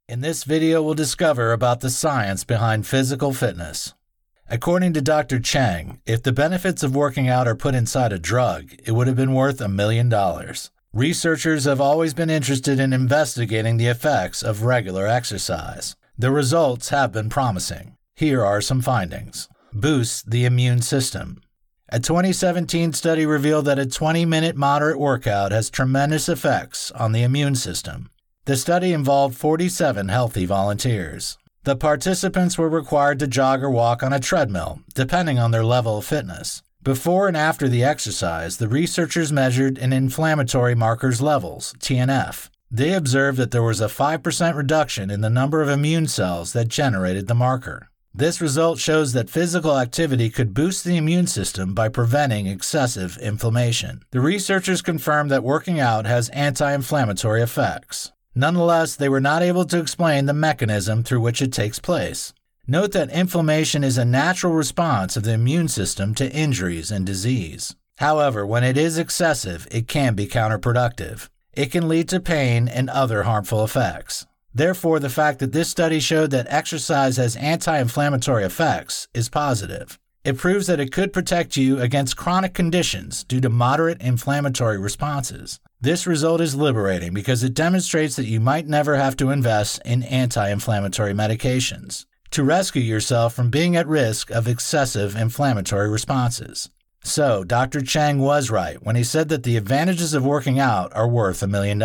In this video, we'll discover about the science behind physical fitness. According to Dr. Cheng, if the benefits of working out are put inside a drug, it would have been worth $1 million. Researchers have always been interested in investigating the effects of regular exercise. The results have been promising. Here are some findings. Boosts the immune system. A 2017 study revealed that a 20-minute moderate workout has tremendous effects on the immune system. The study involved 47 healthy volunteers. The participants were required to jog or walk on a treadmill, depending on their level of fitness. Before and after the exercise, the researchers measured an inflammatory markers levels, TNF. They observed that there was a 5% reduction in the number of immune cells that generated the marker. This result shows that physical activity could boost the immune system by preventing excessive inflammation. The researchers confirmed that working out has anti-inflammatory effects. Nonetheless, they were not able to explain the mechanism through which it takes place. Note that inflammation is a natural response of the immune system to injuries and disease. However, when it is excessive, it can be counterproductive. It can lead to pain and other harmful effects. Therefore, the fact that this study showed that exercise has anti-inflammatory effects is positive. It proves that it could protect you against chronic conditions due to moderate inflammatory responses. This result is liberating because it demonstrates that you might never have to invest in anti-inflammatory medications to rescue yourself from being at risk of excessive inflammatory responses. So, Dr. Cheng was right when he said that the advantages of working out are worth $1 million.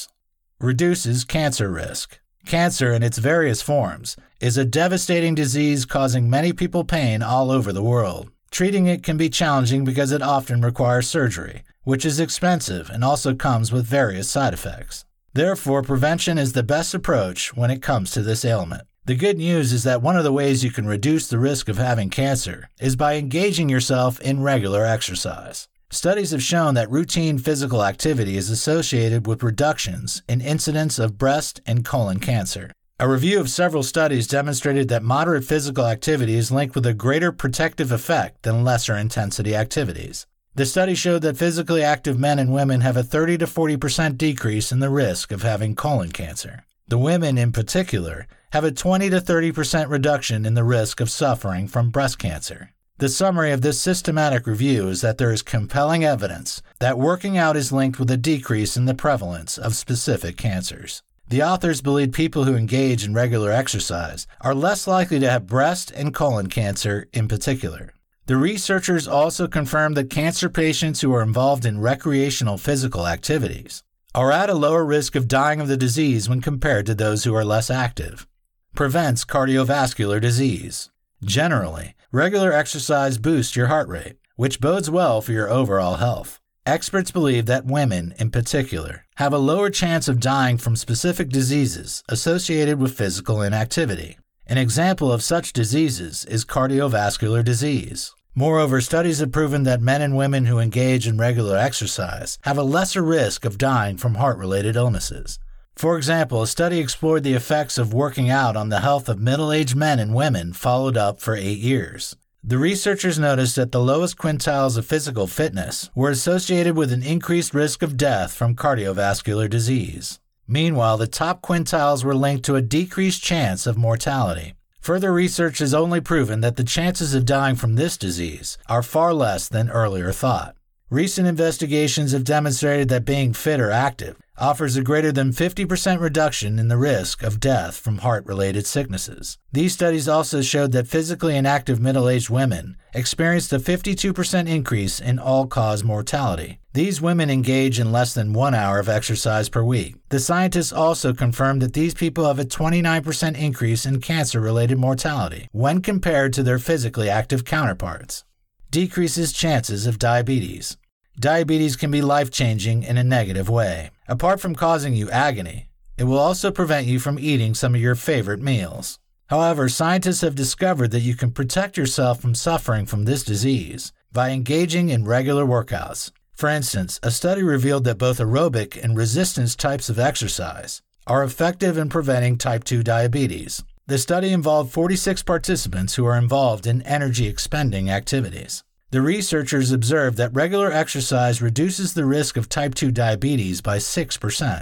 Reduces cancer risk. Cancer in its various forms is a devastating disease causing many people pain all over the world. Treating it can be challenging because it often requires surgery, which is expensive and also comes with various side effects. Therefore, prevention is the best approach when it comes to this ailment. The good news is that one of the ways you can reduce the risk of having cancer is by engaging yourself in regular exercise. Studies have shown that routine physical activity is associated with reductions in incidence of breast and colon cancer. A review of several studies demonstrated that moderate physical activity is linked with a greater protective effect than lesser intensity activities. The study showed that physically active men and women have a 30 to 40% decrease in the risk of having colon cancer. The women in particular have a 20 to 30% reduction in the risk of suffering from breast cancer. The summary of this systematic review is that there is compelling evidence that working out is linked with a decrease in the prevalence of specific cancers. The authors believe people who engage in regular exercise are less likely to have breast and colon cancer in particular. The researchers also confirmed that cancer patients who are involved in recreational physical activities are at a lower risk of dying of the disease when compared to those who are less active. Prevents cardiovascular disease. Generally, regular exercise boosts your heart rate, which bodes well for your overall health. Experts believe that women, in particular, have a lower chance of dying from specific diseases associated with physical inactivity. An example of such diseases is cardiovascular disease. Moreover, studies have proven that men and women who engage in regular exercise have a lesser risk of dying from heart-related illnesses. For example, a study explored the effects of working out on the health of middle-aged men and women followed up for 8 years. The researchers noticed that the lowest quintiles of physical fitness were associated with an increased risk of death from cardiovascular disease. Meanwhile, the top quintiles were linked to a decreased chance of mortality. Further research has only proven that the chances of dying from this disease are far less than earlier thought. Recent investigations have demonstrated that being fit or active offers a greater than 50% reduction in the risk of death from heart-related sicknesses. These studies also showed that physically inactive middle-aged women experienced a 52% increase in all-cause mortality. These women engage in less than 1 hour of exercise per week. The scientists also confirmed that these people have a 29% increase in cancer-related mortality when compared to their physically active counterparts. Decreases chances of diabetes. Diabetes can be life-changing in a negative way. Apart from causing you agony, it will also prevent you from eating some of your favorite meals. However, scientists have discovered that you can protect yourself from suffering from this disease by engaging in regular workouts. For instance, a study revealed that both aerobic and resistance types of exercise are effective in preventing type 2 diabetes. The study involved 46 participants who are involved in energy-expending activities. The researchers observed that regular exercise reduces the risk of type 2 diabetes by 6%.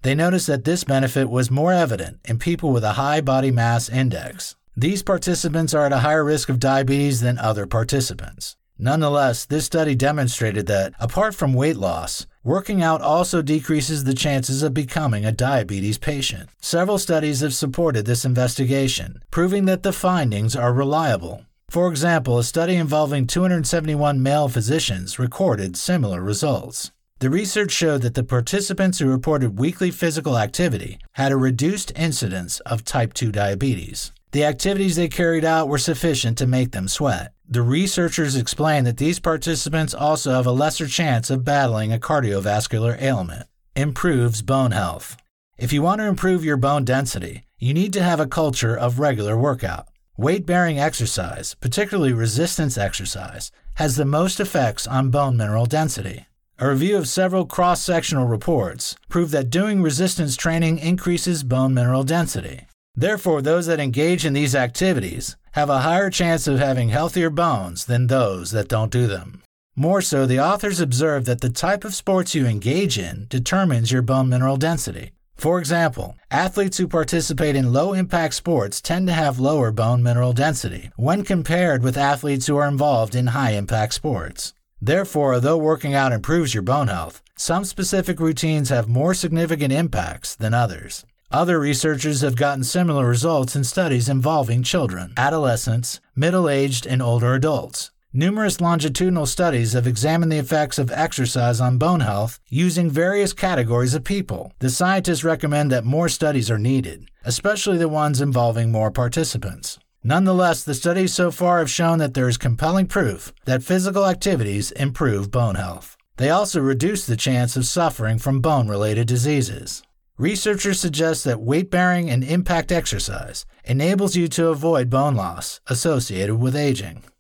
They noticed that this benefit was more evident in people with a high body mass index. These participants are at a higher risk of diabetes than other participants. Nonetheless, this study demonstrated that, apart from weight loss, working out also decreases the chances of becoming a diabetes patient. Several studies have supported this investigation, proving that the findings are reliable. For example, a study involving 271 male physicians recorded similar results. The research showed that the participants who reported weekly physical activity had a reduced incidence of type 2 diabetes. The activities they carried out were sufficient to make them sweat. The researchers explained that these participants also have a lesser chance of battling a cardiovascular ailment. Improves bone health. If you want to improve your bone density, you need to have a culture of regular workout. Weight-bearing exercise, particularly resistance exercise, has the most effects on bone mineral density. A review of several cross-sectional reports proved that doing resistance training increases bone mineral density. Therefore, those that engage in these activities have a higher chance of having healthier bones than those that don't do them. More so, the authors observed that the type of sports you engage in determines your bone mineral density. For example, athletes who participate in low-impact sports tend to have lower bone mineral density when compared with athletes who are involved in high-impact sports. Therefore, although working out improves your bone health, some specific routines have more significant impacts than others. Other researchers have gotten similar results in studies involving children, adolescents, middle-aged, and older adults. Numerous longitudinal studies have examined the effects of exercise on bone health using various categories of people. The scientists recommend that more studies are needed, especially the ones involving more participants. Nonetheless, the studies so far have shown that there is compelling proof that physical activities improve bone health. They also reduce the chance of suffering from bone-related diseases. Researchers suggest that weight-bearing and impact exercise enables you to avoid bone loss associated with aging.